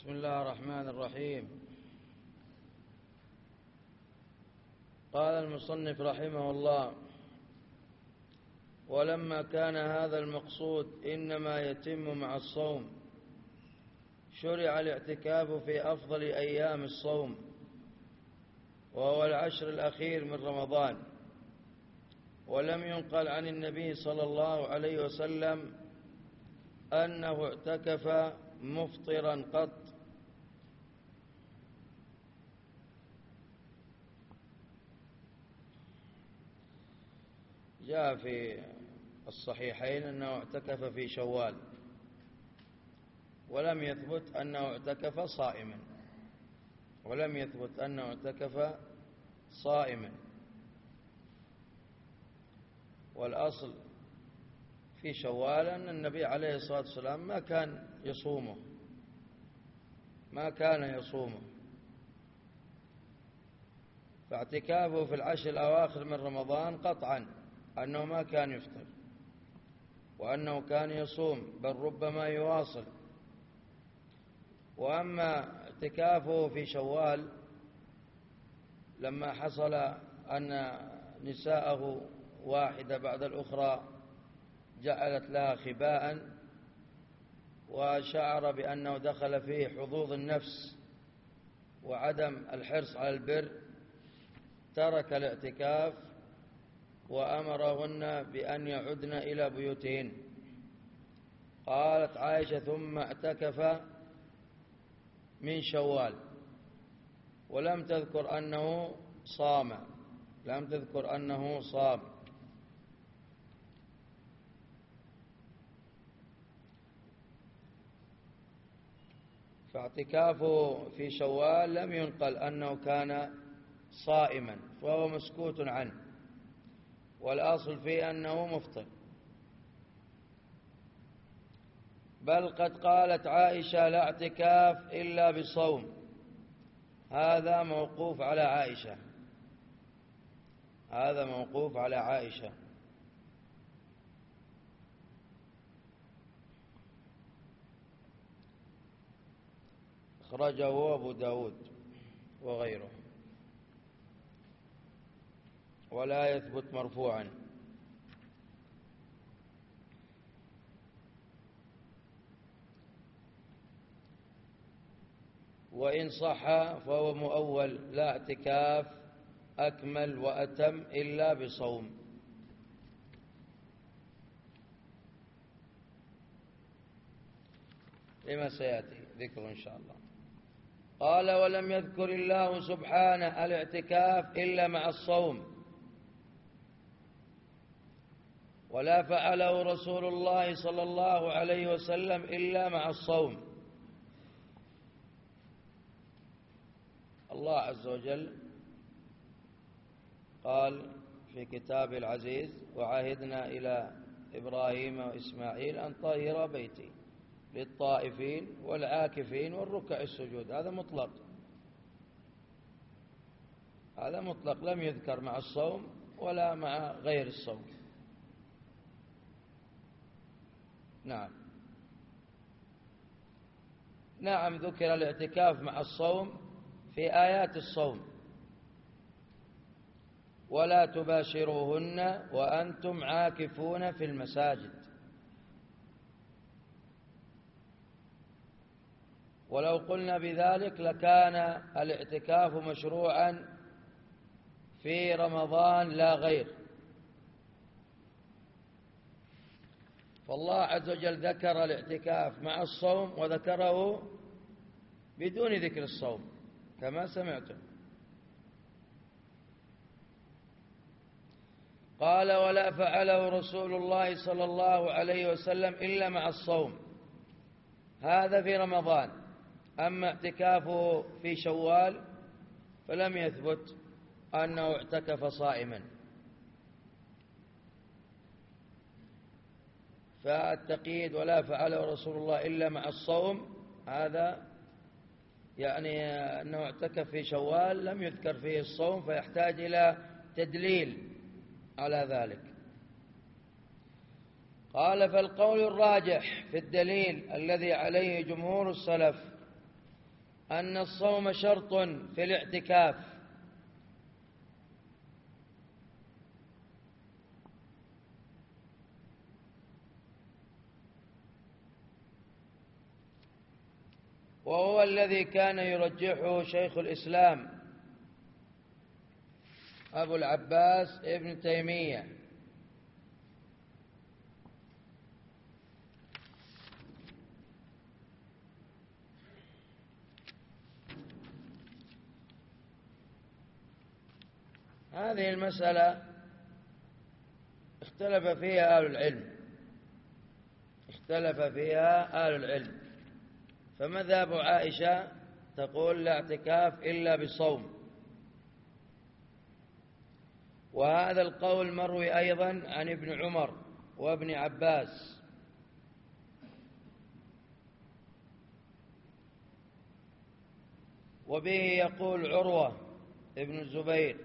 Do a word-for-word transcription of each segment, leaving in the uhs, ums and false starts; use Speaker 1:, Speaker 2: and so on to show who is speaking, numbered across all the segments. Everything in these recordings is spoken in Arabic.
Speaker 1: بسم الله الرحمن الرحيم. قال المصنف رحمه الله: ولما كان هذا المقصود إنما يتم مع الصوم، شرع الاعتكاف في أفضل أيام الصوم، وهو العشر الأخير من رمضان. ولم ينقل عن النبي صلى الله عليه وسلم أنه اعتكف مفطرا قط، جاء في الصحيحين أنه اعتكف في شوال، ولم يثبت أنه اعتكف صائما ولم يثبت أنه اعتكف صائما والأصل في شوال أن النبي عليه الصلاة والسلام ما كان يصومه ما كان يصومه فاعتكافه في العشر الأواخر من رمضان قطعا أنه ما كان يفطر، وأنه كان يصوم، بل ربما يواصل. وأما اعتكافه في شوال لما حصل أن نساءه واحدة بعد الأخرى جعلت لها خباء، وشعر بأنه دخل فيه حظوظ النفس وعدم الحرص على البر، ترك الاعتكاف وأمرهن بأن يعدن إلى بيوتهن. قالت عائشة: ثم اعتكف من شوال، ولم تذكر أنه صام لم تذكر أنه صام فاعتكافه في شوال لم ينقل أنه كان صائما، فهو مسكوت عنه، والأصل فيه أنه مفطر. بل قد قالت عائشة: لا اعتكاف إلا بصوم. هذا موقوف على عائشة هذا موقوف على عائشة أخرجه أبو داود وغيره، ولا يثبت مرفوعا. وإن صح فهو مؤول: لا اعتكاف أكمل وأتم إلا بصوم. لما سيأتي ذكر إن شاء الله. قال: ولم يذكر الله سبحانه الاعتكاف إلا مع الصوم، ولا فعله رسول الله صلى الله عليه وسلم إلا مع الصوم. الله عز وجل قال في كتابه العزيز: وعهدنا إلى إبراهيم وإسماعيل أن طهر بيتي للطائفين والعاكفين والركع السجود. هذا مطلق هذا مطلق لم يذكر مع الصوم ولا مع غير الصوم. نعم نعم ذكر الاعتكاف مع الصوم في آيات الصوم: ولا تباشروهن وأنتم عاكفون في المساجد. ولو قلنا بذلك لكان الاعتكاف مشروعا في رمضان لا غير، فالله عز وجل ذكر الاعتكاف مع الصوم وذكره بدون ذكر الصوم كما سمعتم. قال: ولا فعله رسول الله صلى الله عليه وسلم إلا مع الصوم. هذا في رمضان. أما اعتكافه في شوال فلم يثبت أنه اعتكف صائما. فالتقييد ولا فعله رسول الله إلا مع الصوم هذا يعني أنه اعتكف في شوال لم يذكر فيه الصوم، فيحتاج إلى تدليل على ذلك. قال: فالقول الراجح في الدليل الذي عليه جمهور السلف أن الصوم شرط في الاعتكاف، وهو الذي كان يرجحه شيخ الإسلام أبو العباس ابن تيمية. هذه المسألة اختلف فيها أهل العلم اختلف فيها أهل العلم فمذهب عائشة تقول لا اعتكاف إلا بصوم، وهذا القول مروي أيضا عن ابن عمر وابن عباس. وبه يقول عروة ابن الزبير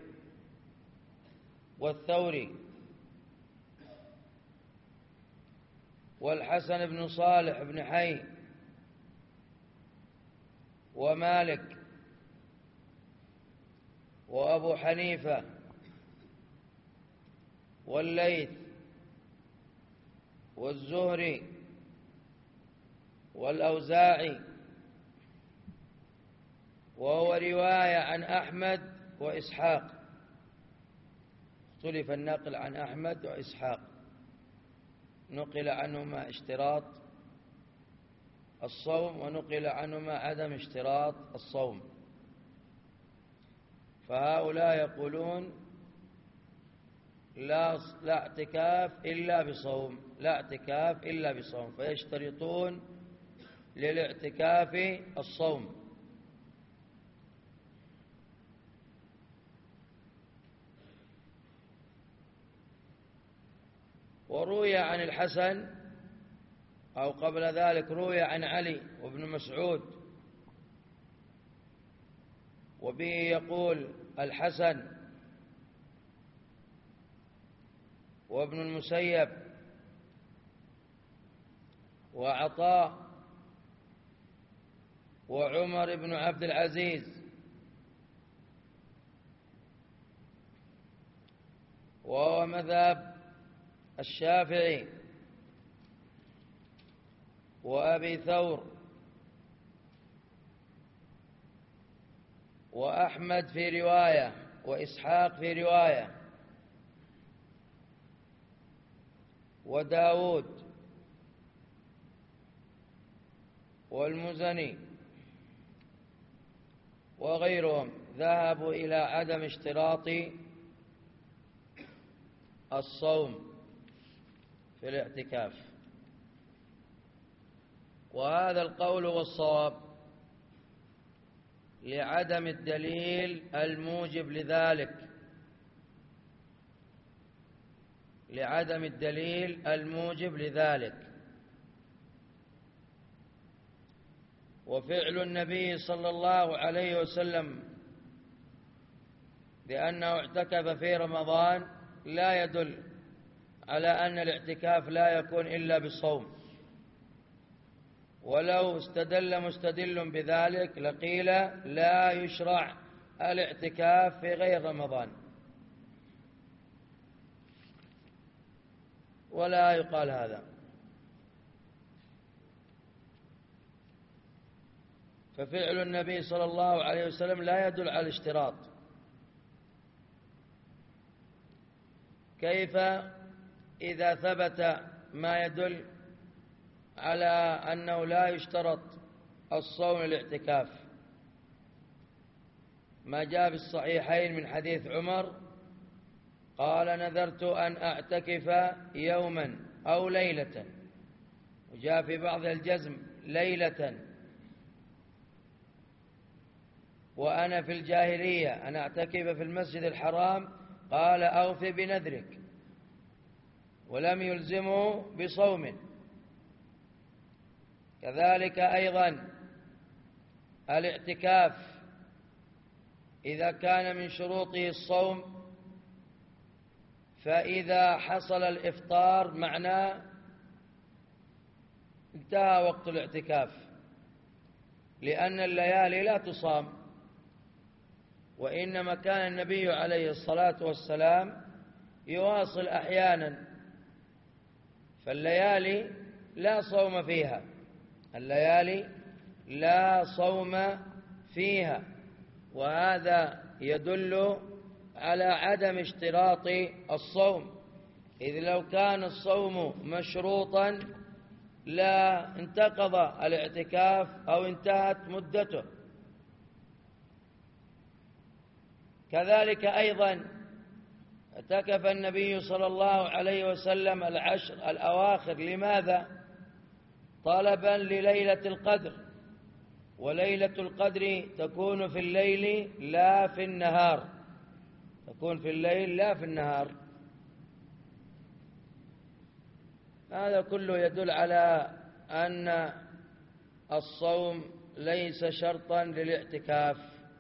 Speaker 1: والثوري والحسن بن صالح بن حي ومالك وأبو حنيفة والليث والزهري والأوزاعي، وهو رواية عن أحمد وإسحاق، اختلف النقل عن أحمد وإسحاق، نقل عنهما اشتراط الصوم ونقل عنهما عدم اشتراط الصوم. فهؤلاء يقولون لا لا اعتكاف إلا بصوم، لا اعتكاف إلا بصوم، فيشترطون للاعتكاف الصوم. وروي عن الحسن أو قبل ذلك روي عن علي وابن مسعود، وبه يقول الحسن وابن المسيب وعطاء وعمر بن عبد العزيز، وهو مذهب الشافعي وأبي ثور وأحمد في رواية وإسحاق في رواية وداود والمزني وغيرهم ذهبوا إلى عدم اشتراط الصوم في الاعتكاف، وهذا القول والصواب لعدم الدليل الموجب لذلك لعدم الدليل الموجب لذلك وفعل النبي صلى الله عليه وسلم بأنه اعتكف في رمضان لا يدل على أن الاعتكاف لا يكون إلا بالصوم، ولو استدل مستدل بذلك لقيل لا يشرع الاعتكاف في غير رمضان، ولا يقال هذا. ففعل النبي صلى الله عليه وسلم لا يدل على الاشتراط. كيف إذا ثبت ما يدل على أنه لا يشترط الصوم للاعتكاف؟ ما جاء في الصحيحين من حديث عمر قال نذرت أن أعتكف يوما أو ليلة، وجاء في بعض الجزم ليلة، وأنا في الجاهلية أن أعتكف في المسجد الحرام، قال أوف بنذرك، ولم يلزمه بصوم. كذلك أيضا الاعتكاف إذا كان من شروطه الصوم، فإذا حصل الإفطار معناه انتهى وقت الاعتكاف، لأن الليالي لا تصام، وإنما كان النبي عليه الصلاة والسلام يواصل أحيانا، فالليالي لا صوم فيها، الليالي لا صوم فيها، وهذا يدل على عدم اشتراط الصوم، إذ لو كان الصوم مشروطا لا انتقض الاعتكاف أو انتهت مدته. كذلك أيضا اعتكف النبي صلى الله عليه وسلم العشر الأواخر، لماذا؟ طلبا لليلة القدر، وليلة القدر تكون في الليل لا في النهار، تكون في الليل لا في النهار. هذا كله يدل على أن الصوم ليس شرطا للاعتكاف،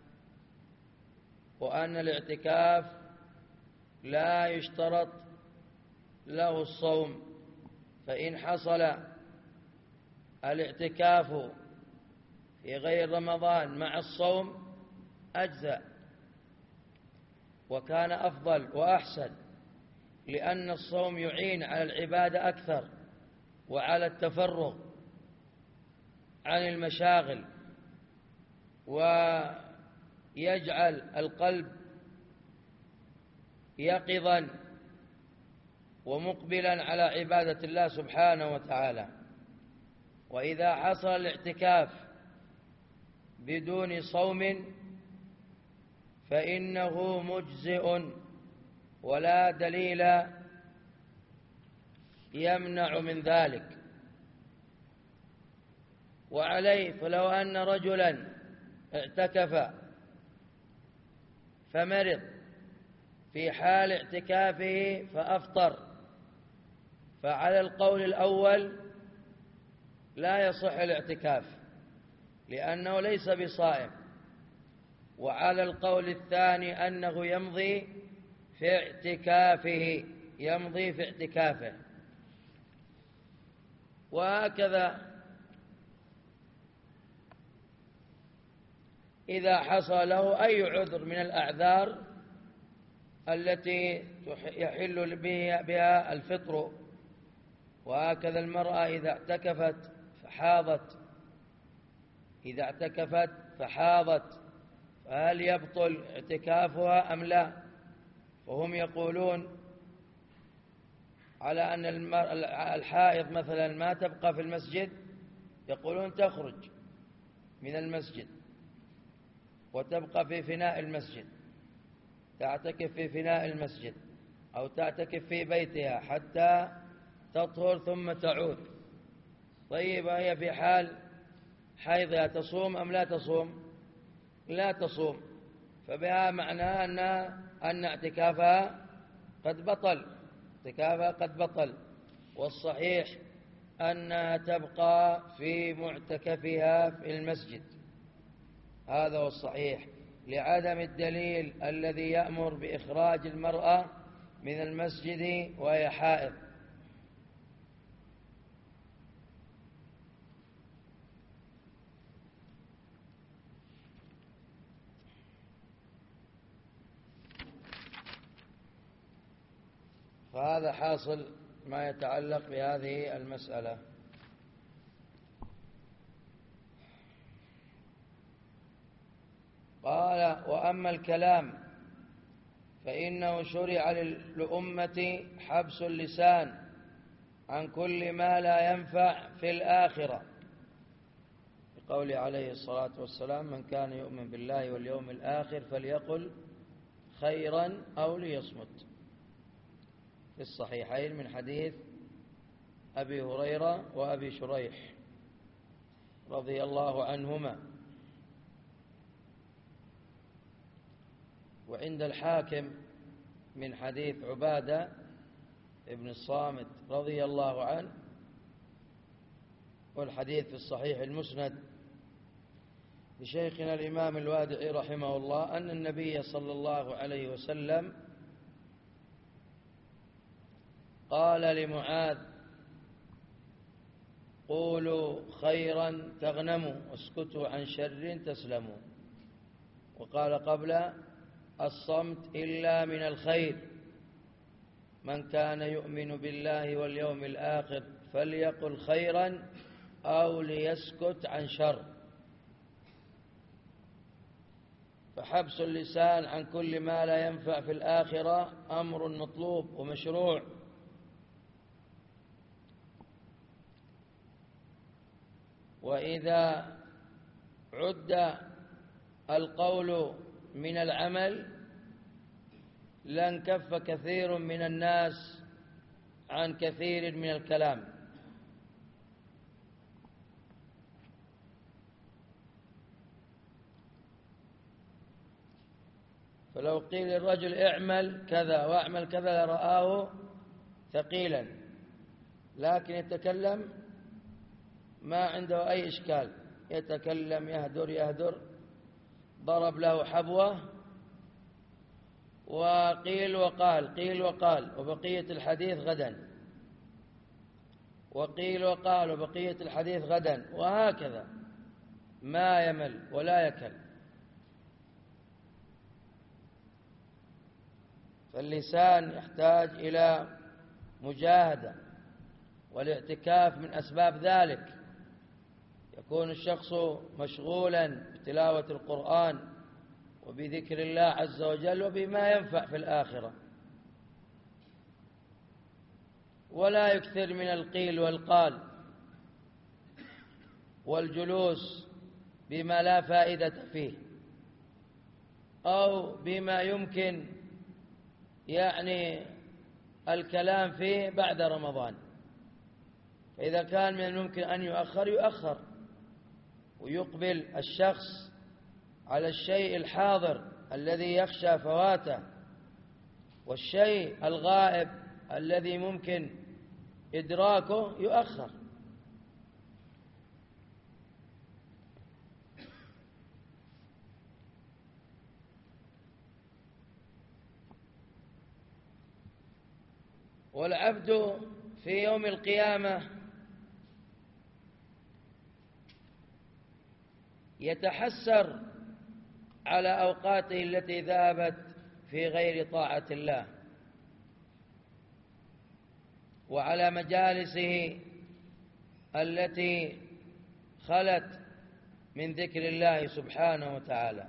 Speaker 1: وأن الاعتكاف لا يشترط له الصوم، فإن حصل الاعتكاف في غير رمضان مع الصوم أجزأ، وكان أفضل وأحسن، لأن الصوم يعين على العبادة أكثر وعلى التفرغ عن المشاغل، ويجعل القلب يقظا ومقبلا على عبادة الله سبحانه وتعالى. وإذا حصل الاعتكاف بدون صوم فإنه مجزئ، ولا دليل يمنع من ذلك. وعليه فلو أن رجلا اعتكف فمرض في حال اعتكافه فأفطر، فعلى القول الأول لا يصح الاعتكاف لأنه ليس بصائم، وعلى القول الثاني أنه يمضي في اعتكافه، يمضي في اعتكافه. وهكذا إذا حصل له أي عذر من الأعذار التي يحل بها الفطر، وهكذا المرأة إذا اعتكفت فحاضت، إذا اعتكفت فحاضت فهل يبطل اعتكافها أم لا؟ وهم يقولون على أن الحائض مثلا ما تبقى في المسجد، يقولون تخرج من المسجد وتبقى في فناء المسجد، تعتكف في فناء المسجد أو تعتكف في بيتها حتى تطهر ثم تعود. طيب هي في حال حيضها تصوم أم لا تصوم؟ لا تصوم، فبها معناه أن أن اعتكافها قد بطل، اعتكافها قد بطل. والصحيح أنها تبقى في معتكفها في المسجد، هذا هو الصحيح، لعدم الدليل الذي يأمر بإخراج المرأة من المسجد وهي حائض. فهذا حاصل ما يتعلق بهذه المسألة. قال: وأما الكلام فإنه شرع للأمة حبس اللسان عن كل ما لا ينفع في الآخرة، بقوله عليه الصلاة والسلام: من كان يؤمن بالله واليوم الآخر فليقل خيرا أو ليصمت، في الصحيحين من حديث أبي هريرة وأبي شريح رضي الله عنهما. وعند الحاكم من حديث عبادة ابن الصامت رضي الله عنه، والحديث في الصحيح المسند لشيخنا الإمام الوادعي رحمه الله أن النبي صلى الله عليه وسلم قال لمعاذ: قولوا خيرا تغنموا واسكتوا عن شر تسلموا. وقال قبل الصمت إلا من الخير، من كان يؤمن بالله واليوم الآخر فليقل خيرا أو ليسكت عن شر. فحبس اللسان عن كل ما لا ينفع في الآخرة أمر مطلوب ومشروع. وإذا عد القول من العمل لانكف كثير من الناس عن كثير من الكلام. فلو قيل للرجل اعمل كذا واعمل كذا لرآه ثقيلا، لكن يتكلم ما عنده أي إشكال، يتكلم يهدر يهدر، ضرب له حبوة وقيل وقال قيل وقال وبقية الحديث غدا، وقيل وقال وبقية الحديث غدا، وهكذا ما يمل ولا يكل. فاللسان يحتاج إلى مجاهدة، والاعتكاف من أسباب ذلك. يكون الشخص مشغولا بتلاوة القرآن وبذكر الله عز وجل وبما ينفع في الآخرة، ولا يكثر من القيل والقال والجلوس بما لا فائدة فيه أو بما يمكن يعني الكلام فيه بعد رمضان. فإذا كان من الممكن أن يؤخر يؤخر، ويقبل الشخص على الشيء الحاضر الذي يخشى فواته، والشيء الغائب الذي ممكن إدراكه يؤخر. والعبد في يوم القيامة يتحسر على أوقاته التي ذهبت في غير طاعة الله، وعلى مجالسه التي خلت من ذكر الله سبحانه وتعالى.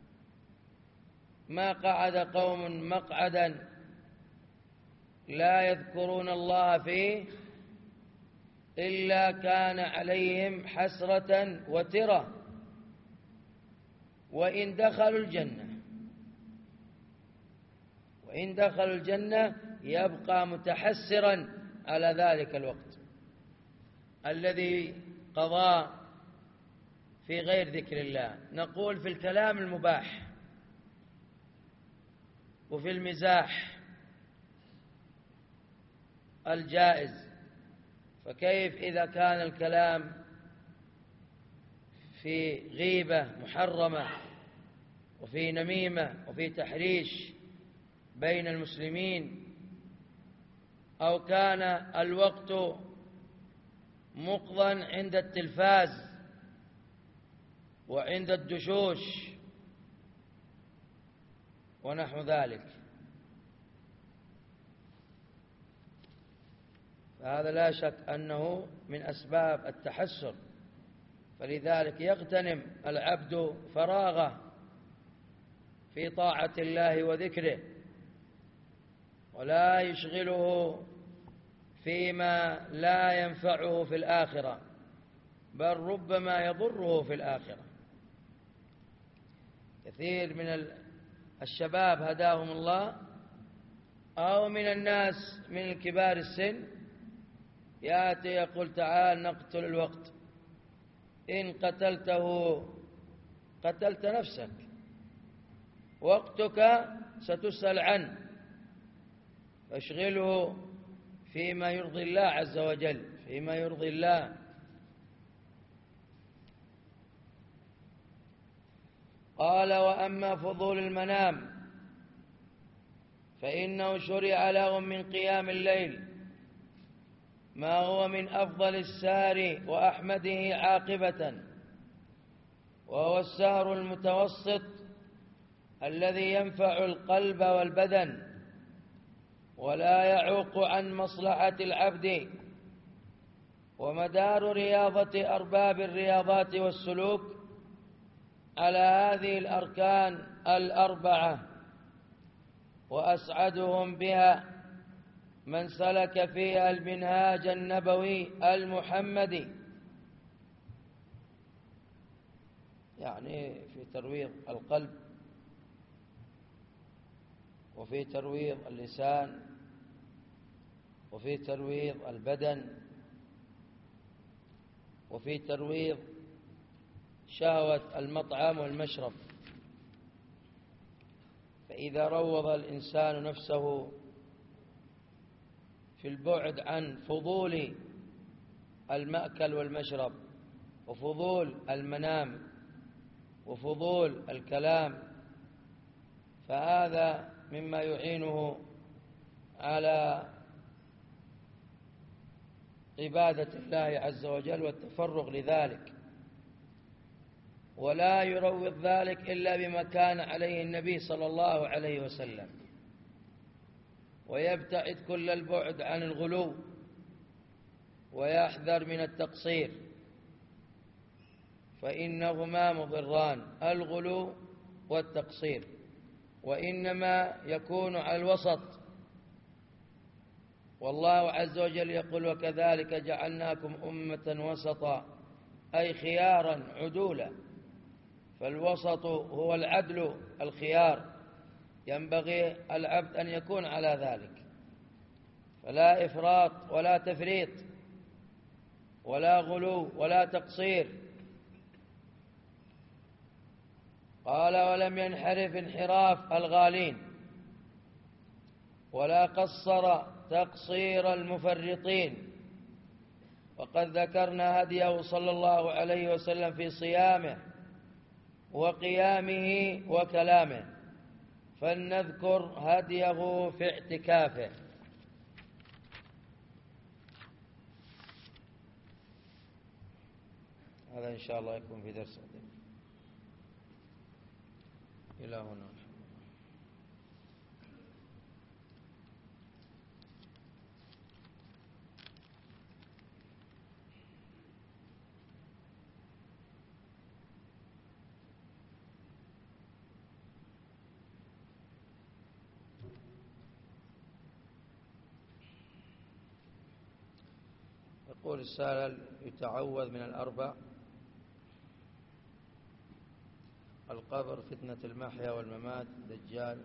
Speaker 1: ما قعد قوم مقعدا لا يذكرون الله فيه إلا كان عليهم حسرة وترة وإن دخلوا الجنة وإن دخلوا الجنة يبقى متحسرا على ذلك الوقت الذي قضى في غير ذكر الله. نقول في الكلام المباح وفي المزاح الجائز، فكيف إذا كان الكلام في غيبة محرمة وفي نميمة وفي تحريش بين المسلمين، أو كان الوقت مقضى عند التلفاز وعند الدشوش ونحو ذلك. فهذا لا شك أنه من أسباب التحسر. فلذلك يغتنم العبد فراغه في طاعة الله وذكره، ولا يشغله فيما لا ينفعه في الآخرة، بل ربما يضره في الآخرة. كثير من الشباب هداهم الله أو من الناس من كبار السن يأتي يقول تعال نقتل الوقت، إن قتلته قتلت نفسك، وقتك ستسأل عنه، فاشغله فيما يرضي الله عز وجل، فيما يرضي الله. قال وأما فضول المنام فإنه شرع لهم من قيام الليل ما هو من أفضل السار وأحمده عاقبة، وهو السهر المتوسط الذي ينفع القلب والبدن ولا يعوق عن مصلحة العبد. ومدار رياضة أرباب الرياضات والسلوك على هذه الأركان الأربعة، وأسعدهم بها من سلك فيها المنهاج النبوي المحمدي، يعني في ترويض القلب وفي ترويض اللسان وفي ترويض البدن وفي ترويض شهوة المطعم والمشرب. فإذا روض الإنسان نفسه في البعد عن فضول المأكل والمشرب وفضول المنام وفضول الكلام، فهذا مما يعينه على عبادة الله عز وجل والتفرغ لذلك. ولا يروض ذلك إلا بما كان عليه النبي صلى الله عليه وسلم، ويبتعد كل البعد عن الغلو ويحذر من التقصير، فإنهما مضران، الغلو والتقصير، وإنما يكون على الوسط. والله عز وجل يقول: وكذلك جعلناكم أمة وسطا، أي خيارا عدولا. فالوسط هو العدل الخيار، ينبغي العبد أن يكون على ذلك، فلا إفراط ولا تفريط ولا غلو ولا تقصير. قال: ولم ينحرف انحراف الغالين ولا قصر تقصير المفرطين. وقد ذكرنا هديه صلى الله عليه وسلم في صيامه وقيامه وكلامه، فلنذكر هديه في اعتكافه. هذا إن شاء الله يكون في درس إلى هنا. يقول السائل: يتعوذ من الأربع: القبر، فتنة المحيا والممات، دجال،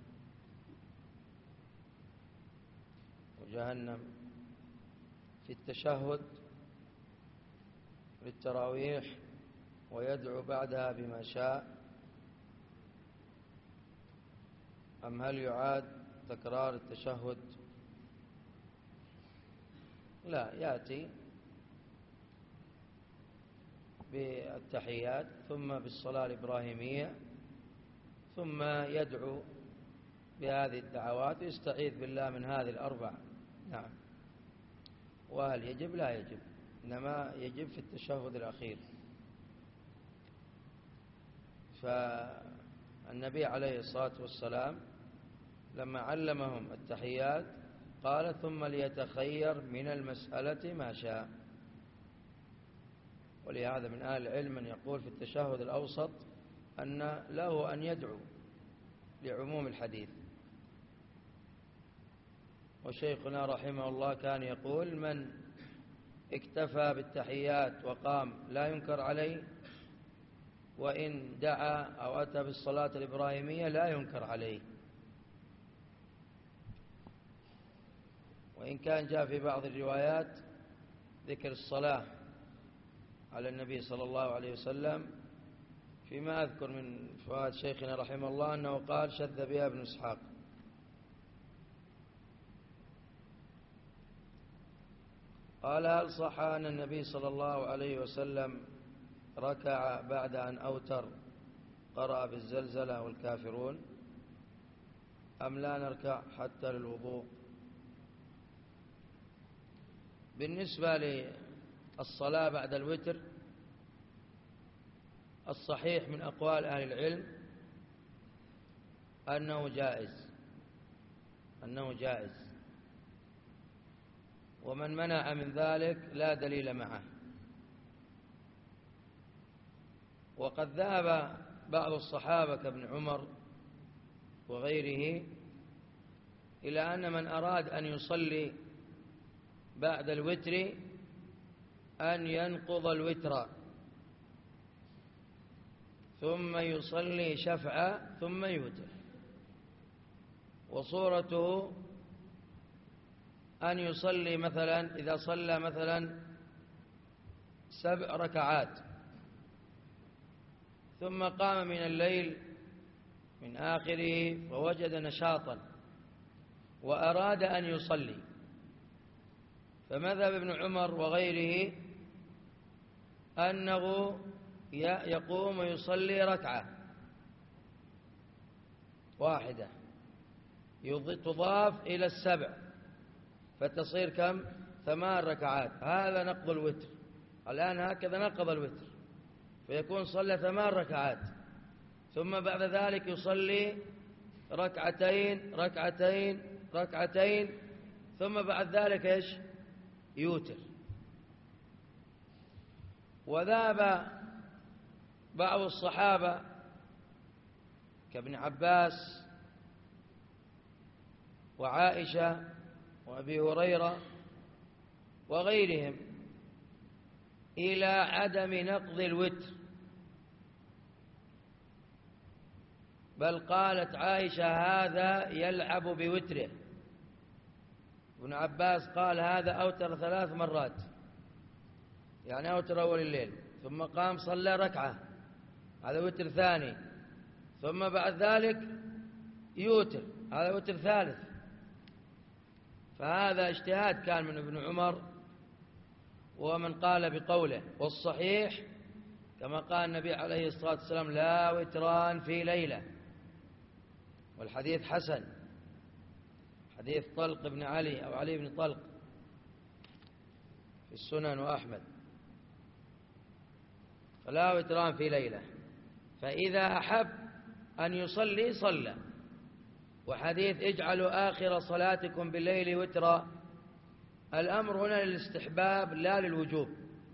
Speaker 1: وجهنم. في التشهد للتراويح ويدعو بعدها بما شاء، أم هل يعاد تكرار التشهد؟ لا، يأتي بالتحيات ثم بالصلاة الإبراهيمية ثم يدعو بهذه الدعوات ويستعيذ بالله من هذه الأربع. نعم. وهل يجب؟ لا يجب، إنما يجب في التشهد الأخير. فالنبي عليه الصلاة والسلام لما علمهم التحيات قال: ثم ليتخير من المسألة ما شاء. ولهذا من أهل العلم من يقول في التشهد الأوسط أن له أن يدعو لعموم الحديث. وشيخنا رحمه الله كان يقول: من اكتفى بالتحيات وقام لا ينكر عليه، وإن دعا أو أتى بالصلاة الإبراهيمية لا ينكر عليه. وإن كان جاء في بعض الروايات ذكر الصلاة على النبي صلى الله عليه وسلم، فيما أذكر من فوائد شيخنا رحمه الله أنه قال: شذ بها ابن إسحاق. قال: هل صح أن النبي صلى الله عليه وسلم ركع بعد أن أوتر قرأ بالزلزلة والكافرون، أم لا نركع حتى للوضوء؟ بالنسبة للصلاة بعد الوتر، الصحيح من أقوال أهل العلم أنه جائز أنه جائز ومن منع من ذلك لا دليل معه. وقد ذهب بعض الصحابة كابن عمر وغيره إلى أن من أراد أن يصلي بعد الوتر أن ينقض الوتر ثم يصلي شفعا ثم يوتر، وصورته أن يصلي مثلا إذا صلى مثلا سبع ركعات ثم قام من الليل من آخره فوجد نشاطا وأراد أن يصلي، فمذهب ابن عمر وغيره أنه يقوم ويصلي ركعة واحدة تضاف إلى السبع فتصير كم؟ ثمان ركعات. هذا نقض الوتر. الآن هكذا نقض الوتر، فيكون صلى ثمان ركعات ثم بعد ذلك يصلي ركعتين ركعتين ركعتين ثم بعد ذلك إيش؟ يوتر. وذهب بعض الصحابة كابن عباس وعائشة وأبي هريرة وغيرهم إلى عدم نقض الوتر، بل قالت عائشة هذا يلعب بوتره. ابن عباس قال هذا أوتر ثلاث مرات، يعني أوتر أول الليل ثم قام صلى ركعة، هذا وتر ثاني، ثم بعد ذلك يوتر، هذا وتر ثالث. فهذا اجتهاد كان من ابن عمر ومن قال بقوله. والصحيح كما قال النبي عليه الصلاة والسلام لا وتران في ليلة، والحديث حسن، حديث طلق بن علي أو علي بن طلق في السنن وأحمد، فلا وتران في ليلة، فإذا أحب أن يصلي صلى. وحديث اجعلوا آخر صلاتكم بالليل وترا، الأمر هنا للاستحباب لا للوجوب،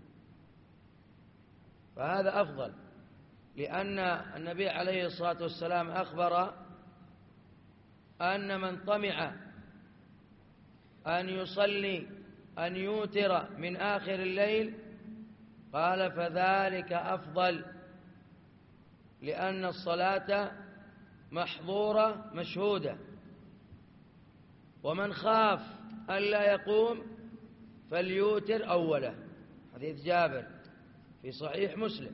Speaker 1: فهذا أفضل، لأن النبي عليه الصلاة والسلام أخبر أن من طمع أن يصلي أن يوتر من آخر الليل قال فذلك أفضل، لأن الصلاة محظورة مشهودة، ومن خاف ألا يقوم فليوتر أوله، حديث جابر في صحيح مسلم.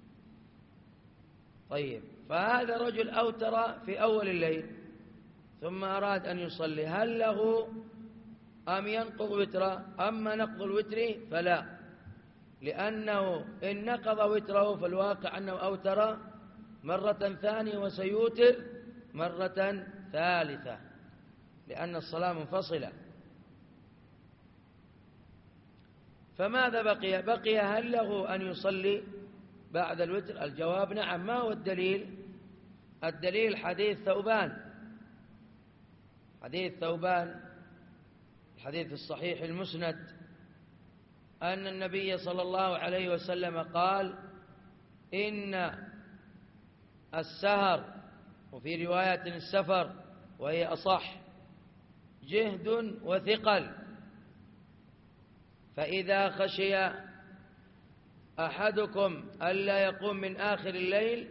Speaker 1: طيب، فهذا رجل أوتر في أول الليل ثم أراد أن يصلي، هل له أم ينقض وتره؟ أما نقض الوتر فلا، لأنه إن نقض وتره فالواقع أنه أوتر مرة ثانية وسيوتر مرة ثالثة، لأن الصلاة منفصلة. فماذا بقي؟ بقي هل له أن يصلي بعد الوتر؟ الجواب نعم. ما هو الدليل؟ الدليل حديث ثوبان، حديث ثوبان الحديث الصحيح المسند أن النبي صلى الله عليه وسلم قال إن السهر، وفي رواية السفر وهي أصح، جهد وثقل، فإذا خشي أحدكم ألا يقوم من آخر الليل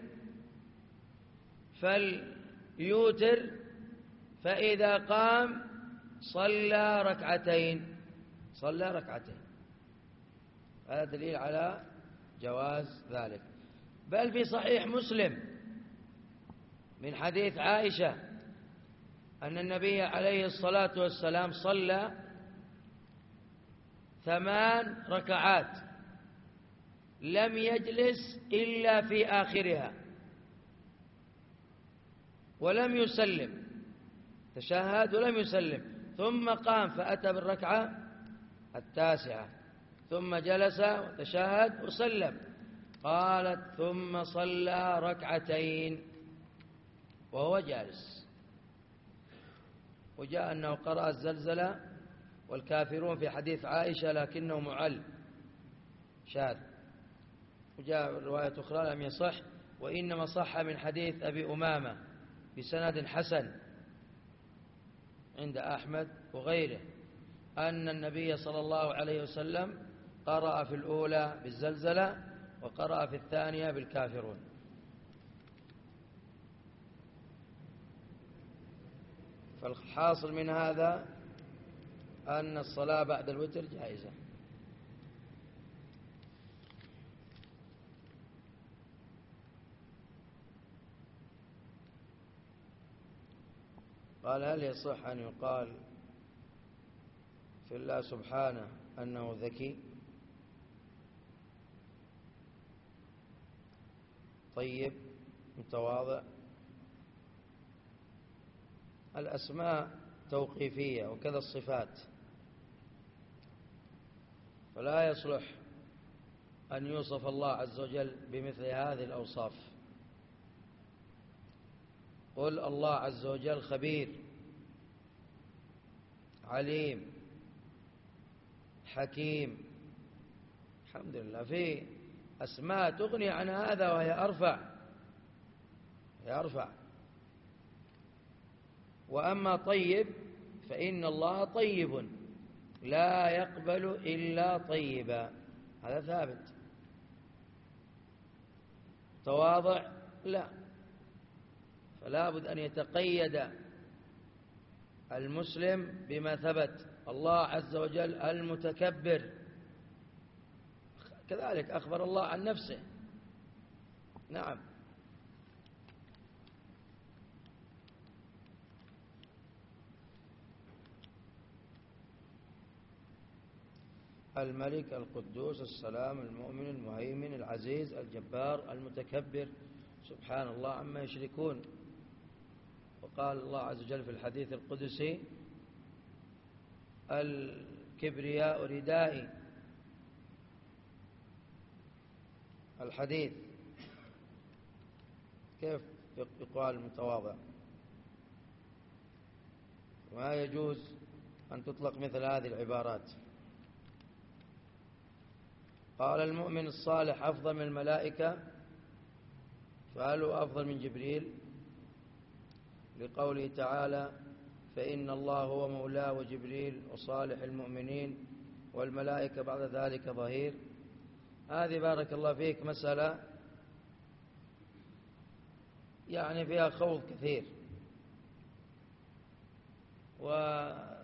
Speaker 1: فليوتر، فإذا قام صلى ركعتين صلى ركعتين هذا دليل على جواز ذلك. بل في صحيح مسلم من حديث عائشة أن النبي عليه الصلاة والسلام صلى ثمان ركعات لم يجلس إلا في آخرها ولم يسلم، تشهد ولم يسلم، ثم قام فأتى بالركعة التاسعة. ثم جلس وتشهد وسلم. قالت ثم صلى ركعتين وهو جالس. وجاء أنه قرأ الزلزلة والكافرون في حديث عائشة لكنه معل شاذ. وجاء رواية أخرى لم يصح، وإنما صح من حديث أبي أمامة بسند حسن عند أحمد وغيره أن النبي صلى الله عليه وسلم قرأ في الأولى بالزلزلة وقرأ في الثانية بالكافرون. فالحاصل من هذا أن الصلاة بعد الوتر جائزة. قال هل يصح أن يقال في الله سبحانه أنه ذكي طيب متواضع؟ الأسماء توقيفية وكذا الصفات، فلا يصلح أن يوصف الله عز وجل بمثل هذه الأوصاف. قل الله عز وجل خبير عليم حكيم. الحمد لله في أسماء تغني عن هذا وهي أرفع هي أرفع. وأما طيب فإن الله طيب لا يقبل إلا طيبا، هذا ثابت. تواضع لا، فلا بد أن يتقيد المسلم بما ثبت. الله عز وجل المتكبر، كذلك أخبر الله عن نفسه. نعم. الملك القدوس السلام المؤمن المهيمن العزيز الجبار المتكبر، سبحان الله عما يشركون. وقال الله عز وجل في الحديث القدسي الكبرياء ردائي، الحديث كيف يقال المتواضع؟ ما يجوز أن تطلق مثل هذه العبارات. قال المؤمن الصالح أفضل من الملائكة، فهل هو أفضل من جبريل؟ لقوله تعالى فإن الله هو مولاه وجبريل وصالح المؤمنين والملائكة بعد ذلك ظهير. هذه بارك الله فيك مسألة يعني فيها خوض كثير، وذك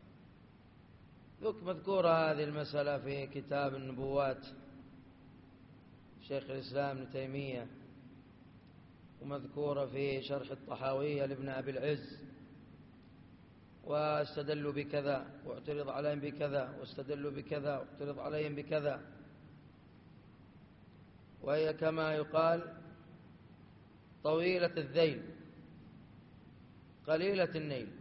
Speaker 1: مذكورة هذه المسألة في كتاب النبوات شيخ الإسلام ابن تيمية، ومذكورة في شرح الطحاوية لابن أبي العز، واستدلوا بكذا واعترض عليهم بكذا، واستدلوا بكذا واعترض عليهم بكذا. وهي كما يقال طويلة الذيل قليلة النيل،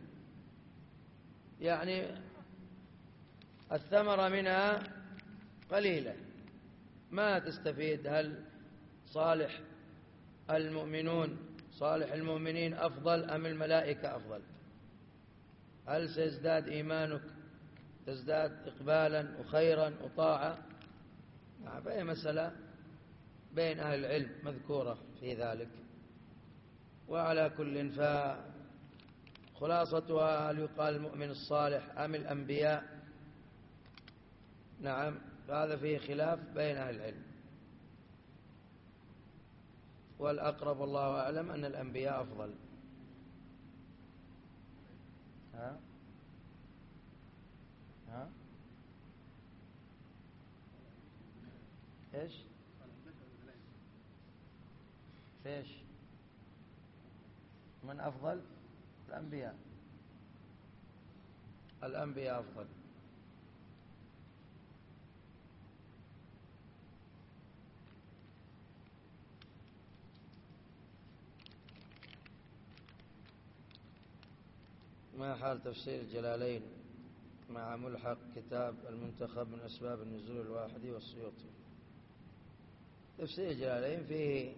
Speaker 1: يعني الثمرة منها قليلة ما تستفيد. هل صالح المؤمنون صالح المؤمنين أفضل أم الملائكة أفضل؟ هل سيزداد إيمانك تزداد إقبالا وخيرا وطاعة؟ فهي مسألة بين أهل العلم مذكورة في ذلك. وعلى كل فخلاصتها هل يقال المؤمن الصالح أم الأنبياء؟ نعم، هذا فيه خلاف بين أهل العلم، والأقرب والله أعلم أن الأنبياء أفضل. ها ها إيش فيش من أفضل؟ الأنبياء الأنبياء أفضل. ما حال تفسير الجلالين مع ملحق كتاب المنتخب من أسباب النزول الواحدي والسيوطي. تفسير الجلالين فيه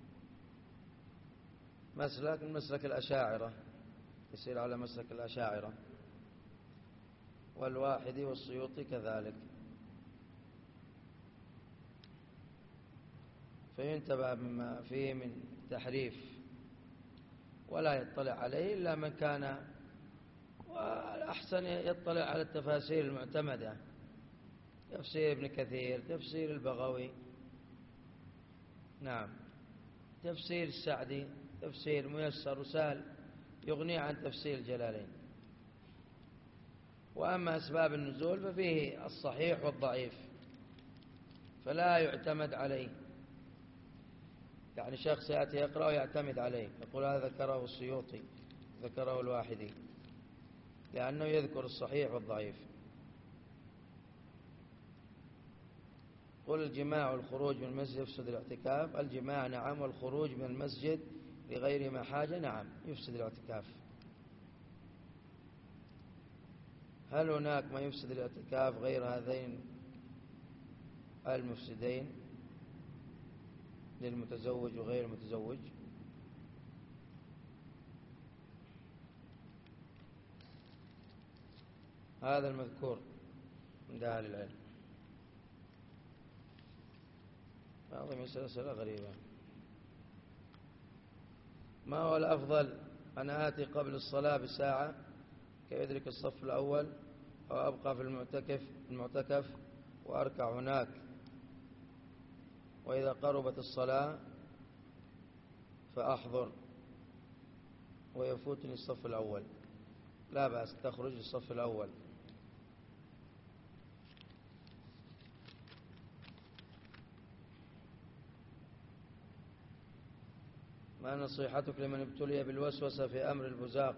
Speaker 1: مسلك من مسلك الأشاعرة، يصير على مسلك الأشاعرة، والواحدي والسيوطي كذلك. فينتبه مما فيه من تحريف ولا يطلع عليه إلا من كان، والأحسن يطلع على التفاسير المعتمدة، تفسير ابن كثير، تفسير البغوي، نعم، تفسير السعدي، تفسير ميسر وسهل يغني عن تفسير الجلالين. وأما أسباب النزول ففيه الصحيح والضعيف فلا يعتمد عليه، يعني شخص يأتي يقرأ ويعتمد عليه، يقول هذا ذكره السيوطي، ذكره الواحدي، لأنه يذكر الصحيح والضعيف. قل الجماع والخروج من المسجد يفسد الاعتكاف. الجماع نعم، والخروج من المسجد لغير ما حاجة نعم يفسد الاعتكاف. هل هناك ما يفسد الاعتكاف غير هذين المفسدين للمتزوج وغير المتزوج؟ هذا المذكور عند أهل العلم. هذه مسألة غريبة. ما هو الأفضل، أنا آتي قبل الصلاة بساعة كي أدرك الصف الأول، أو أبقى في المعتكف المعتكف وأركع هناك، وإذا قربت الصلاة فأحضر ويفوتني الصف الأول؟ لا بأس، تخرج الصف الأول. ما نصيحتك لمن ابتلي بالوسوسة في أمر البزاق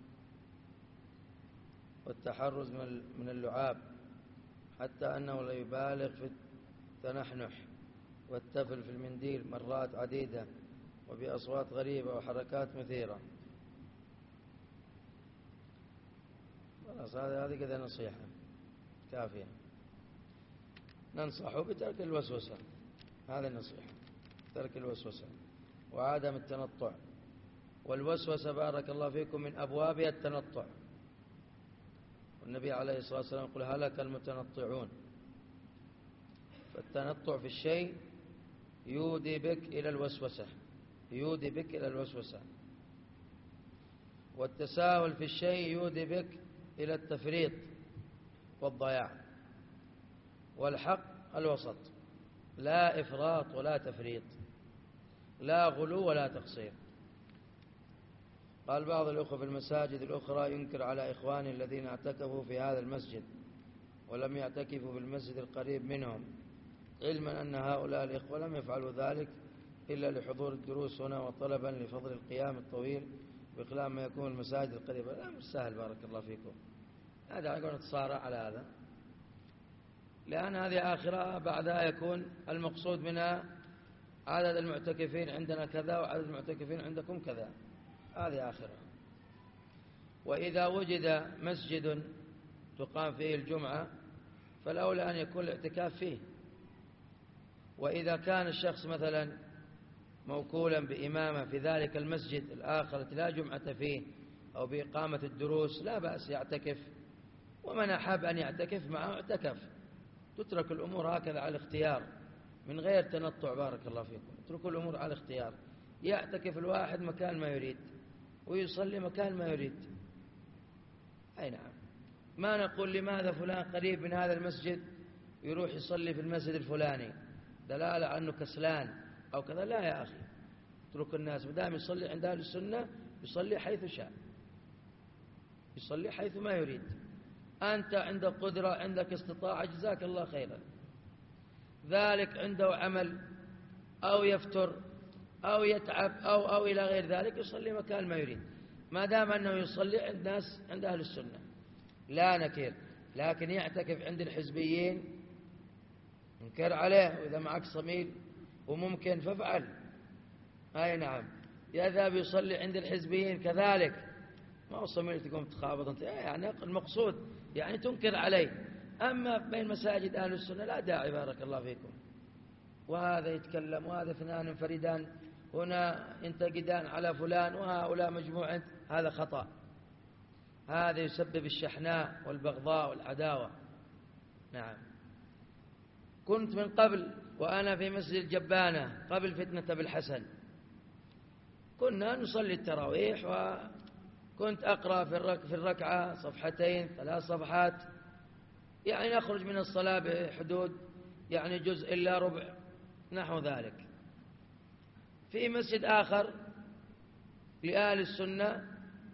Speaker 1: والتحرز من اللعاب، حتى أنه لا يبالغ في التنحنح والتفل في المنديل مرات عديدة وبأصوات غريبة وحركات مثيرة؟ خلاص، هذه كذا نصيحة كافية. ننصحه بترك الوسوسة، هذا النصيحة، ترك الوسوسة وعدم التنطع. والوسوسة بارك الله فيكم من أبوابها التنطع، والنبي عليه الصلاة والسلام يقول هلك المتنطعون. فالتنطع في الشيء يودي بك إلى الوسوسة، يودي بك إلى الوسوسة، والتساهل في الشيء يودي بك إلى التفريط والضياع. والحق الوسط، لا إفراط ولا تفريط، لا غلو ولا تقصير. قال بعض الأخوة في المساجد الأخرى ينكر على إخوانه الذين اعتكفوا في هذا المسجد ولم يعتكفوا في المسجد القريب منهم، علما أن هؤلاء الإخوة لم يفعلوا ذلك إلا لحضور الدروس هنا وطلبا لفضل القيام الطويل بخلاف ما يكون المساجد القريبة. لا، مش سهل بارك الله فيكم، هذا يقول نتصارع على هذا، لأن هذه آخرة بعدها يكون المقصود منها عدد المعتكفين عندنا كذا وعدد المعتكفين عندكم كذا، هذه آخرة. وإذا وجد مسجد تقام فيه الجمعة فالأولى أن يكون الاعتكاف فيه. وإذا كان الشخص مثلا موكولا بإمامة في ذلك المسجد الآخر لا جمعة فيه أو بإقامة الدروس لا بأس يعتكف، ومن أحب أن يعتكف معه اعتكف. تترك الأمور هكذا على الاختيار من غير تنطع بارك الله فيكم، اتركوا الأمور على الاختيار. يعتكف الواحد مكان ما يريد ويصلي مكان ما يريد. أي نعم، ما نقول لماذا فلان قريب من هذا المسجد يروح يصلي في المسجد الفلاني دلالة أنه كسلان أو كذا، لا يا أخي، اترك الناس مدام يصلي عند أهل السنة يصلي حيث شاء، يصلي حيث ما يريد. أنت عندك قدرة، عندك استطاعة، جزاك الله خيرا. ذلك عنده عمل أو يفتر أو يتعب أو أو إلى غير ذلك، يصلي مكان ما يريد ما دام أنه يصلي عند ناس عند أهل السنة، لا نكير. لكن يعتكف عند الحزبيين انكر عليه، وإذا معك صميل وممكن فافعل. أي نعم، يذهب يصلي عند الحزبيين كذلك، ما هو صميل تقوم تخابط أنت، يعني المقصود يعني تنكر عليه. أما بين مساجد أهل السنة لا داعي، بارك الله فيكم، وهذا يتكلم وهذا اثنان ينفردان هنا ينتقدان على فلان وهؤلاء مجموعة، هذا خطأ، هذا يسبب الشحناء والبغضاء والعداوة. نعم. كنت من قبل وأنا في مسجد الجبانة قبل فتنة بالحسن، كنا نصلي التراويح وكنت أقرأ في الركعة صفحتين ثلاث صفحات، يعني نخرج من الصلاة بحدود يعني جزء إلا ربع نحو ذلك. في مسجد آخر لأهل السنة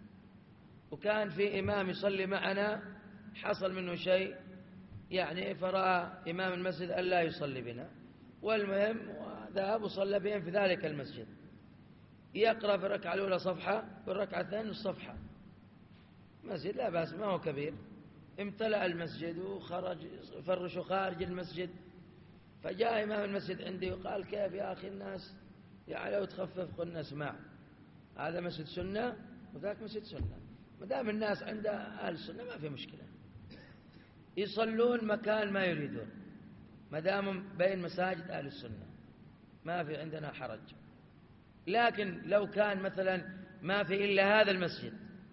Speaker 1: وكان في إمام يصلي معنا، حصل منه شيء يعني فرأى إمام المسجد أن لا يصلي بنا، والمهم ذهب وصلى بهم في ذلك المسجد، يقرأ في الركعة الأولى صفحة في الركعة الثانية الصفحة، مسجد لا بأس ما هو كبير، امتلأ المسجد وخرج فرشوا خارج المسجد. فجاء إمام المسجد عندي وقال كيف يا أخي الناس يعني لو تخفف قلنا اسمع، هذا مسجد سنة وذاك مسجد سنة، ما دام الناس عند أهل السنة ما في مشكلة، يصلون مكان ما يريدون ما دام بين مساجد أهل السنة ما في عندنا حرج. لكن لو كان مثلا ما في إلا هذا المسجد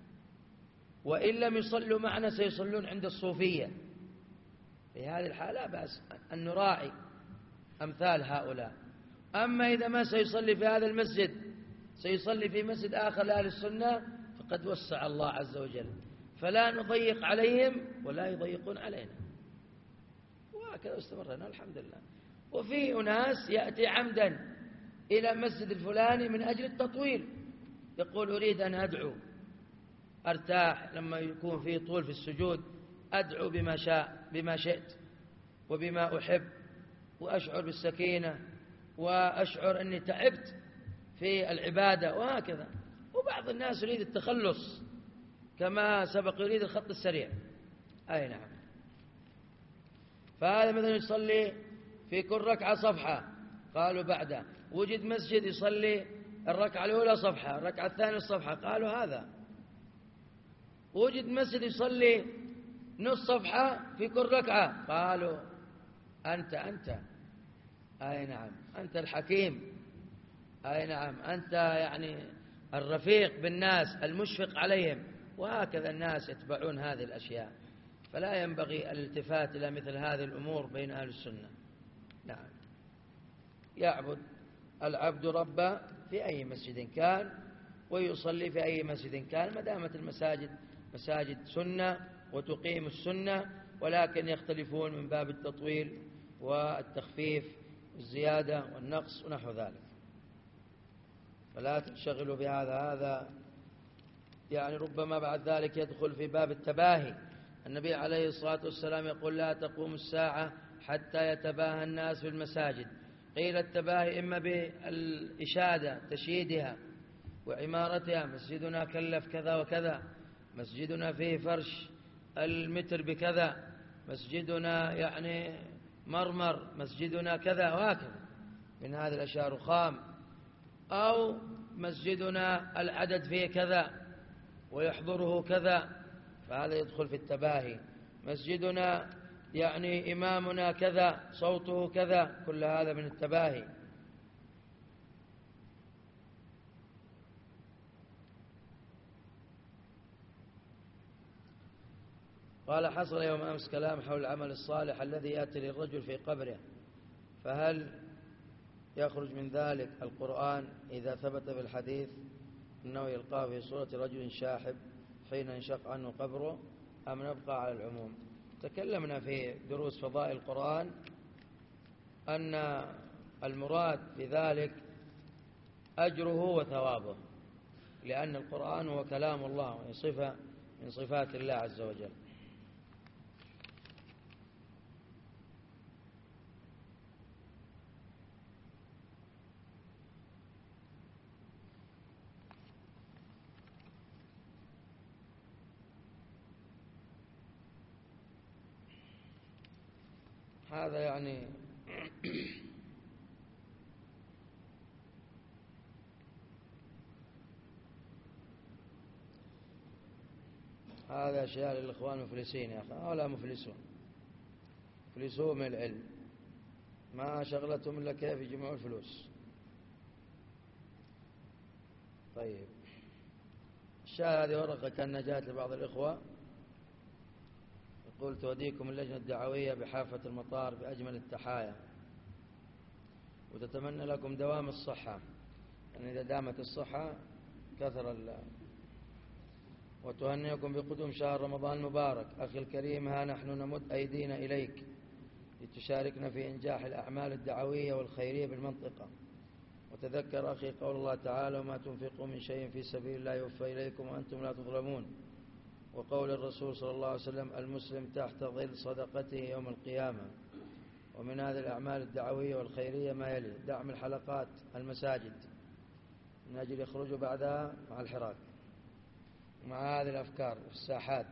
Speaker 1: وإن لم يصلوا معنا سيصلون عند الصوفية، في هذه الحالة بأس أن نراعي أمثال هؤلاء. أما إذا ما سيصلي في هذا المسجد سيصلي في مسجد آخر لأهل السنة فقد وسع الله عز وجل، فلا نضيق عليهم ولا يضيقون علينا، وهكذا استمرنا الحمد لله. وفي أناس يأتي عمدا إلى مسجد الفلاني من أجل التطويل، يقول أريد أن أدعو أرتاح لما يكون في طول في السجود، أدعو بما شاء بما شئت وبما أحب وأشعر بالسكينة وأشعر أني تعبت في العبادة وهكذا. وبعض الناس يريد التخلص كما سبق يريد الخط السريع. أي نعم. فهذا مثلا يصلي في كل ركعة صفحة، قالوا بعده. وجد مسجد يصلي الركعة الأولى صفحة الركعة الثانية صفحة، قالوا هذا. وجد مسجد يصلي نص صفحة في كل ركعة، قالوا أنت أنت أي نعم أنت الحكيم، أي نعم أنت يعني الرفيق بالناس المشفق عليهم. وهكذا الناس يتبعون هذه الأشياء، فلا ينبغي الالتفات إلى مثل هذه الأمور بين أهل السنة. نعم. يعبد العبد ربه في أي مسجد كان ويصلي في أي مسجد كان ما دامت المساجد مساجد سنة وتقيم السنة، ولكن يختلفون من باب التطويل والتخفيف والزيادة والنقص ونحو ذلك، فلا تنشغلوا بهذا. هذا يعني ربما بعد ذلك يدخل في باب التباهي. النبي عليه الصلاة والسلام يقول لا تقوم الساعة حتى يتباهى الناس في المساجد. قيل التباهي إما بالإشادة تشييدها وعمارتها، مسجدنا كلف كذا وكذا، مسجدنا فيه فرش المتر بكذا، مسجدنا يعني مرمر، مسجدنا كذا وهكذا من هذه الأشياء، رخام، أو مسجدنا العدد فيه كذا ويحضره كذا، فهذا يدخل في التباهي. مسجدنا يعني إمامنا كذا صوته كذا، كل هذا من التباهي. قال حصل يوم أمس كلام حول العمل الصالح الذي يأتي للرجل في قبره، فهل يخرج من ذلك القرآن إذا ثبت في الحديث أنه يلقاه في صورة رجل شاحب حين ينشق عنه قبره، أم نبقى على العموم؟ تكلمنا في دروس فضائل القرآن أن المراد بذلك أجره وثوابه، لأن القرآن هو كلام الله وهي صفة من صفات الله عز وجل. هذا يعني هذا أشياء للإخوان المفلسين يا أخي، هؤلاء مفلسون، فلسوا من العلم، ما شغلتهم إلا كيف يجمعوا الفلوس. طيب، الشاهد هذه ورقة كان نجاة لبعض الإخوة، يقول: توديكم اللجنة الدعوية بحافة المطار بأجمل التحايا، وتتمنى لكم دوام الصحة، يعني إذا دامت الصحة كثر الله، وتهنئكم بقدوم شهر رمضان المبارك. أخي الكريم، ها نحن نمد أيدينا إليك لتشاركنا في إنجاح الأعمال الدعوية والخيرية بالمنطقة. وتذكر أخي قول الله تعالى: وما تنفقوا من شيء في سبيل الله يوفى إليكم وأنتم لا تظلمون. وقول الرسول صلى الله عليه وسلم: المسلم تحت ظل صدقته يوم القيامة. ومن هذه الأعمال الدعوية والخيرية ما يلي: دعم الحلقات المساجد من أجل يخرجوا بعدها مع الحراك، مع هذه الأفكار في الساحات.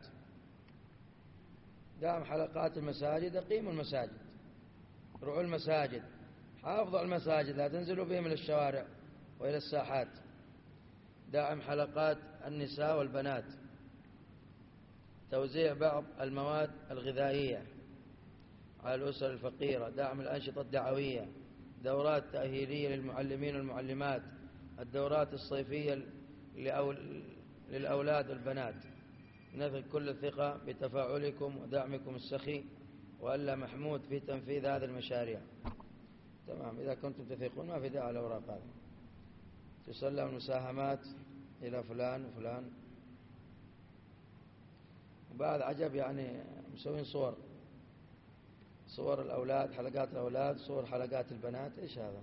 Speaker 1: دعم حلقات المساجد، أقيموا المساجد، رعوا المساجد، حافظوا على المساجد، لا تنزلوا بهم إلى الشوارع وإلى الساحات. دعم حلقات النساء والبنات، توزيع بعض المواد الغذائية على الأسر الفقيرة، دعم الأنشطة الدعوية، دورات تأهيلية للمعلمين والمعلمات، الدورات الصيفية للأولاد والبنات. نثق كل الثقة بتفاعلكم ودعمكم السخي وألا محمود في تنفيذ هذه المشاريع. تمام، إذا كنتم تثقون ما في داعي الأوراق هذه. تسلم المساهمات إلى فلان وفلان. وبعد عجب، يعني مسوين صور، صور الأولاد، حلقات الأولاد، صور حلقات البنات. إيش هذا؟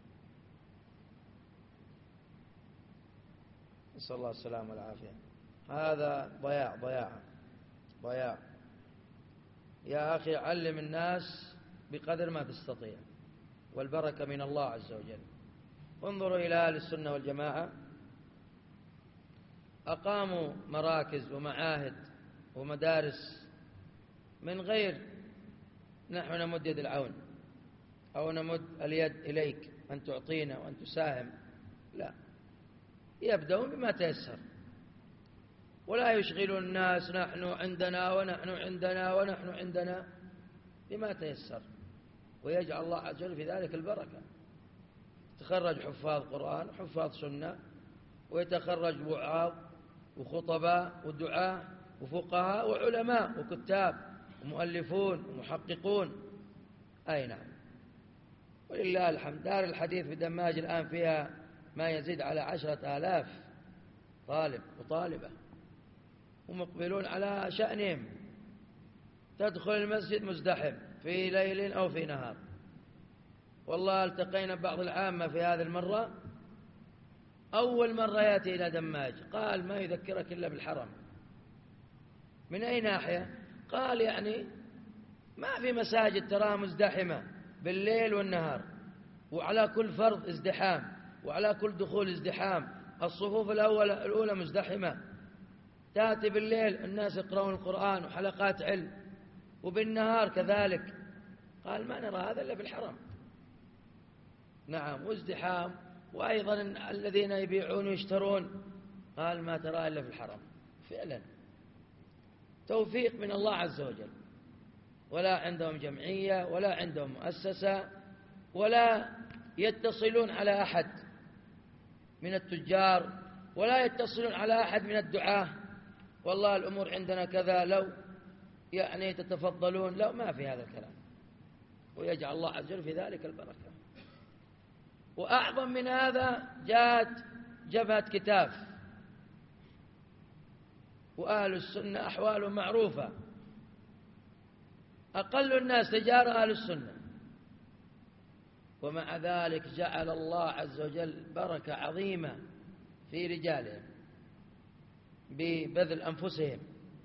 Speaker 1: نسأل الله السلامة والعافية. هذا ضياع ضياع ضياع. يا أخي، علم الناس بقدر ما تستطيع، والبركة من الله عز وجل. انظروا إلى أهل السنة والجماعة، أقاموا مراكز ومعاهد ومدارس من غير نحن نمد يد العون أو نمد اليد إليك أن تعطينا وأن تساهم، لا، يبدأون بما تيسر، ولا يشغلون الناس نحن عندنا ونحن عندنا ونحن عندنا، بما تيسر، ويجعل الله عز وجل في ذلك البركة. تخرج حفاظ قرآن وحفاظ سنة، ويتخرج وعاظ وخطباء ودعاة وفقهاء وعلماء وكتاب ومؤلفون ومحققون. أي نعم، ولله الحمد. دار الحديث في دماج الآن فيها ما يزيد على عشرة آلاف طالب وطالبة، ومقبلون على شأنهم. تدخل المسجد مزدحم في ليل أو في نهار. والله التقينا ببعض العامة في هذه المرة، أول مرة يأتي إلى دماج، قال: ما يذكرك إلا بالحرم. من أي ناحية؟ قال: يعني ما في مساجد تراها مزدحمة بالليل والنهار، وعلى كل فرض ازدحام، وعلى كل دخول ازدحام، الصفوف الأولى الأولى مزدحمة، تأتي بالليل الناس يقرؤون القرآن وحلقات علم، وبالنهار كذلك. قال: ما نرى هذا إلا بالحرم. نعم، وازدحام، وأيضا الذين يبيعون ويشترون، قال: ما ترى إلا في الحرم. فعلا توفيق من الله عز وجل. ولا عندهم جمعية ولا عندهم مؤسسة، ولا يتصلون على أحد من التجار، ولا يتصلون على أحد من الدعاة: والله الأمور عندنا كذا، لو يعني تتفضلون. لا، ما في هذا الكلام. ويجعل الله عز وجل في ذلك البركة. وأعظم من هذا، جاءت جبهة كتاف، وأهل السنة أحوالهم معروفة، أقل الناس تجارة أهل السنة، ومع ذلك جعل الله عز وجل بركة عظيمة في رجالهم ببذل أنفسهم،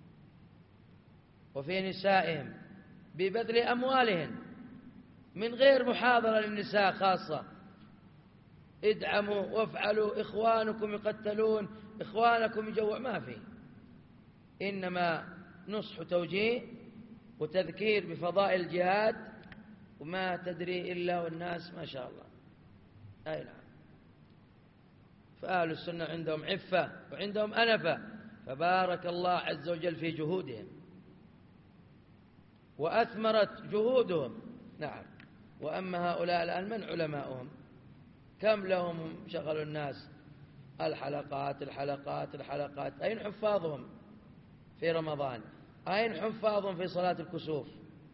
Speaker 1: وفي نسائهم ببذل أموالهم، من غير محاضرة للنساء خاصة: ادعموا وافعلوا، إخوانكم يقتلون، إخوانكم يجوع، ما في. إنما نصح وتوجيه وتذكير بفضائل الجهاد، وما تدري إلا والناس ما شاء الله. أي نعم. فأهل السنة عندهم عفة وعندهم أنفة فبارك الله عز وجل في جهودهم وأثمرت جهودهم. نعم. وأما هؤلاء الآن من علماؤهم؟ كم لهم شغلوا الناس؟ الحلقات الحلقات الحلقات. أين حفاظهم في رمضان؟ أين حفاظهم في صلاة الكسوف؟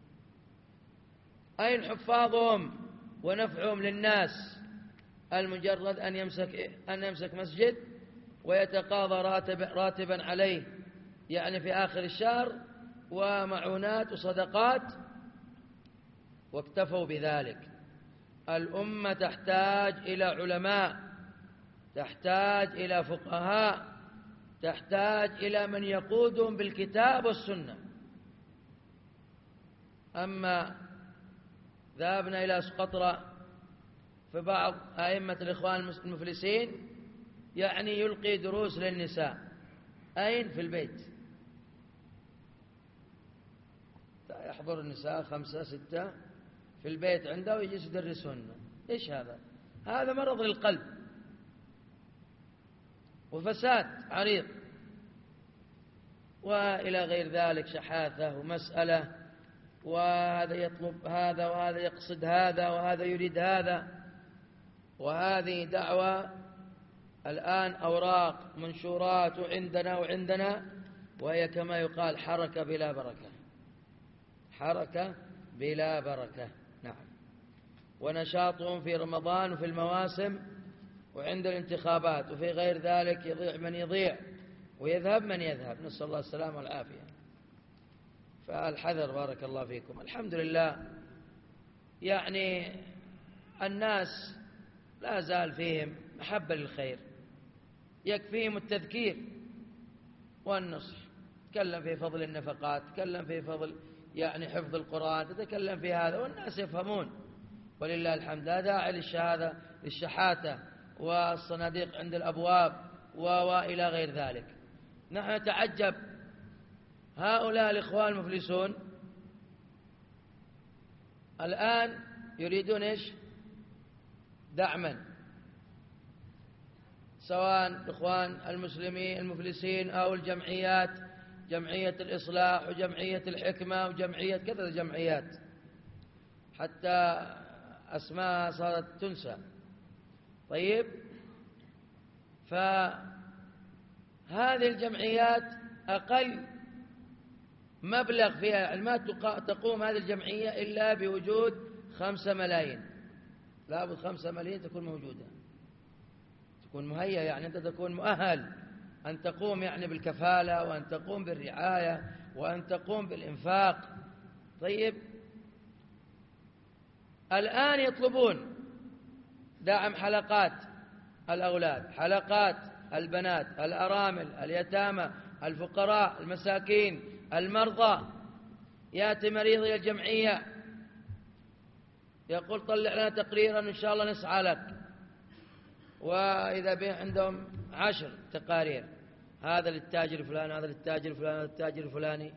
Speaker 1: أين حفاظهم ونفعهم للناس؟ المجرد أن يمسك أن يمسك مسجد ويتقاضى راتب راتبا عليه يعني في آخر الشهر ومعونات وصدقات واكتفوا بذلك. الأمة تحتاج إلى علماء، تحتاج إلى فقهاء، تحتاج إلى من يقودهم بالكتاب والسنة. أما ذهبنا إلى سقطرى في بعض أئمة الإخوان المفلسين يعني يلقي دروس للنساء. أين؟ في البيت. يحضر النساء خمسة ستة في البيت عنده ويجلس يدرسهن. إيش هذا؟ هذا مرض للقلب وفساد عريض وإلى غير ذلك، شحاثة ومسألة، وهذا يطلب هذا وهذا يقصد هذا وهذا يريد هذا. وهذه دعوة الآن أوراق منشورات عندنا وعندنا، وهي كما يقال حركة بلا بركة، حركة بلا بركة. نعم. ونشاطهم في رمضان وفي المواسم وعند الانتخابات وفي غير ذلك يضيع من يضيع ويذهب من يذهب، نسأل الله السلامة والعافية. فالحذر بارك الله فيكم. الحمد لله يعني الناس لا زال فيهم محبة للخير، يكفيهم التذكير والنصح. تكلم في فضل النفقات، تكلم في فضل يعني حفظ القرآن، تتكلم في هذا والناس يفهمون ولله الحمد. لا داعي للشهادة للشحاتة والصناديق عند الأبواب وإلى غير ذلك. نحن نتعجب هؤلاء الإخوان المفلسون الآن يريدون إيش؟ دعما، سواء الإخوان المسلمين المفلسين أو الجمعيات، جمعية الإصلاح وجمعية الحكمة وجمعية كذا جمعيات، حتى أسماء صارت تنسى. طيب، فهذه الجمعيات أقل مبلغ فيها ما تقوم هذه الجمعية إلا بوجود خمسة ملايين. لابد خمسة ملايين تكون موجودة، تكون مهيئة، يعني أنت تكون مؤهل أن تقوم يعني بالكفالة وأن تقوم بالرعاية وأن تقوم بالإنفاق. طيب، الآن يطلبون دعم حلقات الأولاد، حلقات البنات، الأرامل، اليتامى، الفقراء، المساكين، المرضى. يأتي مريض إلى الجمعية يقول طلع لنا تقريرا إن شاء الله نسعى لك، وإذا به عندهم عشر تقارير، هذا للتاجر الفلاني، هذا للتاجر الفلاني، هذا للتاجر الفلاني.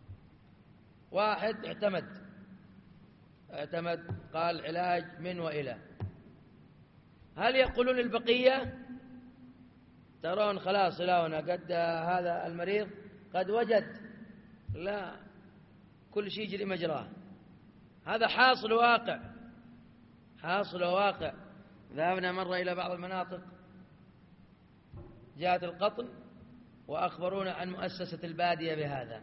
Speaker 1: واحد اعتمد اعتمد قال علاج من وإلى. هل يقولون البقية ترون خلاص إلى هنا قد هذا المريض قد وجد؟ لا، كل شيء يجري مجراه. هذا حاصل واقع، حاصل واقع. ذهبنا مرة إلى بعض المناطق جاءت القطن وأخبرونا عن مؤسسة البادية بهذا.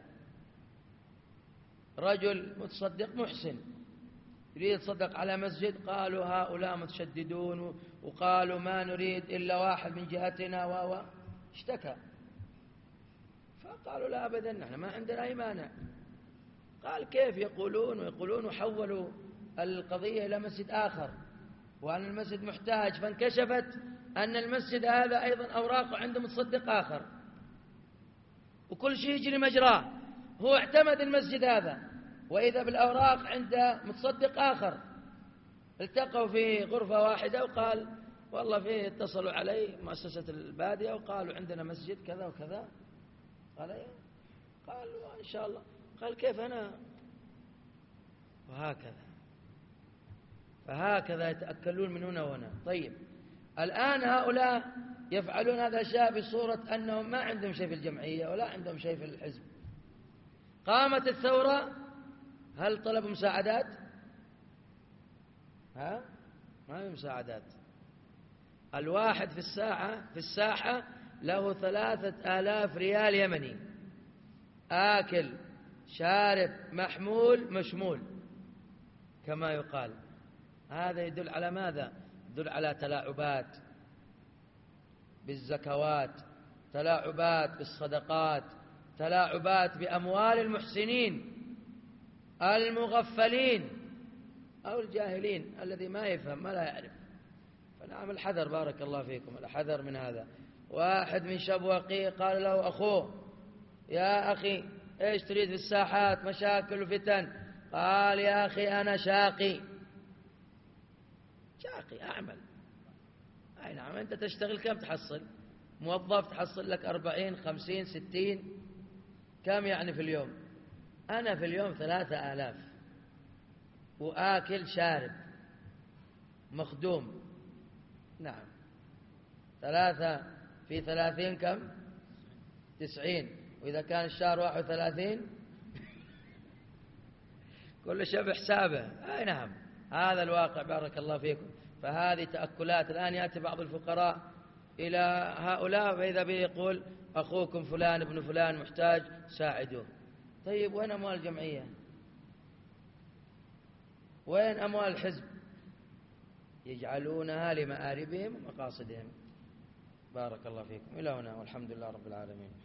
Speaker 1: رجل متصدق محسن يريد يتصدق على مسجد، قالوا هؤلاء متشددون وقالوا ما نريد إلا واحد من جهتنا و اشتكى. فقالوا لا أبدا، نحن ما عندنا أي مانع. قال كيف يقولون ويقولون وحولوا القضية إلى مسجد آخر وأن المسجد محتاج، فانكشفت أن المسجد هذا أيضا أوراقه عند متصدق آخر وكل شيء يجري مجراه. هو اعتمد المسجد هذا وإذا بالأوراق عند متصدق آخر. التقوا في غرفة واحدة وقال والله فيه اتصلوا علي مؤسسة البادية وقالوا عندنا مسجد كذا وكذا. قال ايه؟ قال إن شاء الله. قال كيف أنا؟ وهكذا، فهكذا يتأكلون من هنا وهنا. طيب، الآن هؤلاء يفعلون هذا الأشياء بصورة أنهم ما عندهم شيء في الجمعية ولا عندهم شيء في الحزب. قامت الثورة، هل طلبوا مساعدات؟ ها؟ ما في مساعدات. الواحد في الساعة في الساحة له ثلاثة آلاف ريال يمني، آكل شارب محمول مشمول كما يقال. هذا يدل على ماذا؟ يدل على تلاعبات بالزكوات، تلاعبات بالصدقات، تلاعبات بأموال المحسنين المغفلين أو الجاهلين الذي ما يفهم ما لا يعرف. فنعم الحذر، بارك الله فيكم، الحذر من هذا. واحد من شبوقي قال له أخوه: يا أخي إيش تريد في الساحات؟ مشاكل وفتن. قال: يا أخي أنا شاقي. شاقي أعمل. أي نعم، أنت تشتغل كم تحصل؟ موظف تحصل لك أربعين خمسين ستين، كم يعني في اليوم؟ أنا في اليوم ثلاثة آلاف، وآكل شارب مخدوم. نعم، ثلاثة في ثلاثين كم؟ تسعين. وإذا كان الشهر واحد وثلاثين كل شيء بحسابه. أي نعم، هذا الواقع، بارك الله فيكم. فهذه تأكلات. الآن يأتي بعض الفقراء إلى هؤلاء فإذا به يقول: أخوكم فلان ابن فلان محتاج، ساعدوه. طيب وين أموال الجمعية؟ وين أموال الحزب؟ يجعلونها لمآربهم ومقاصدهم. بارك الله فيكم. إلى هنا، والحمد لله رب العالمين.